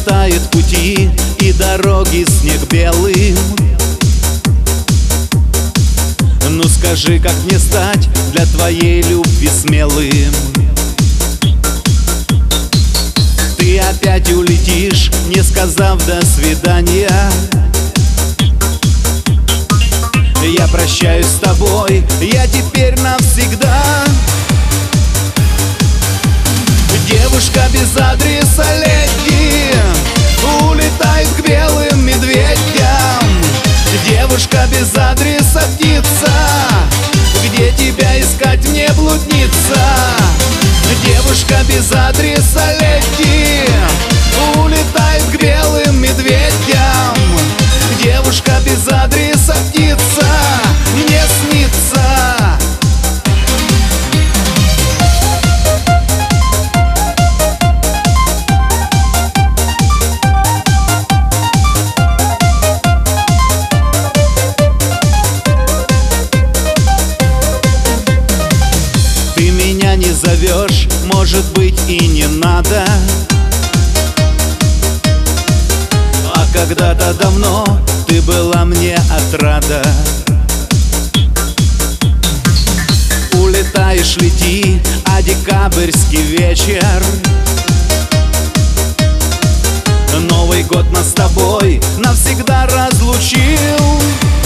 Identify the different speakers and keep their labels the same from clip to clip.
Speaker 1: Заметает пути и дороги снег белым. Ну скажи, как мне стать для твоей любви смелым? Ты опять улетишь, не сказав до свидания. Я прощаюсь с тобой, я теперь навсегда. Девушка без адреса леди улетает к белым медведям. Девушка без адреса птица, где тебя искать мне, блудница? Девушка без адреса леди улетает к белым медведям. Девушка без адреса птица мне снится. Ты меня не зовешь, может быть, и не надо. А когда-то давно ты была мне отрада. Улетаешь, лети, а декабрьский вечер. Новый год нас с тобой навсегда разлучил.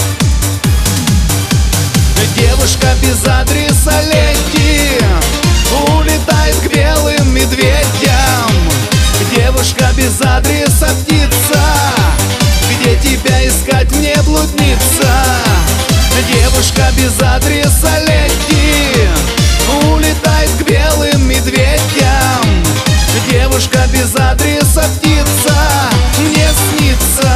Speaker 1: Девушка без адреса леди улетает к белым медведям. Девушка без адреса птица, где тебя искать мне, блудница? Девушка без адреса леди улетает к белым медведям. Девушка без адреса птица мне снится.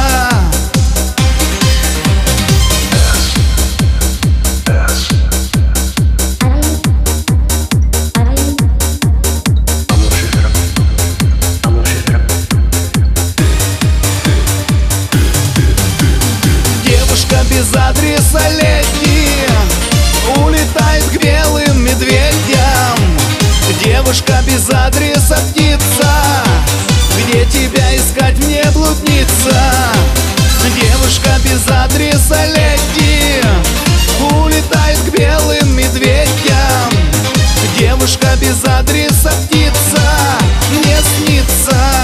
Speaker 1: Девушка без адреса леди улетает к белым медведям. Девушка без адреса птица, где тебя искать мне, блудница? Девушка без адреса леди улетает к белым медведям. Девушка без адреса птица мне снится.